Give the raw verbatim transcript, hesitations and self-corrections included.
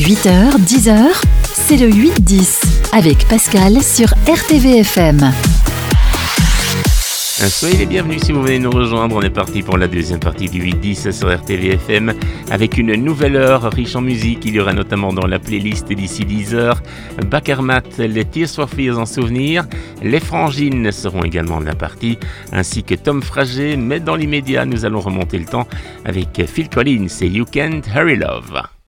huit heures, dix heures, c'est le huit dix avec Pascal sur R T V F M. Soyez les bienvenus si vous venez nous rejoindre. On est parti pour la deuxième partie du huit dix sur R T V F M avec une nouvelle heure riche en musique. Il y aura notamment dans la playlist d'ici dix heures Bakermat, les Tears for Fears en souvenir. Les Frangines seront également de la partie, ainsi que Tom Frager. Mais dans l'immédiat, nous allons remonter le temps avec Phil Collins et You Can't Hurry Love.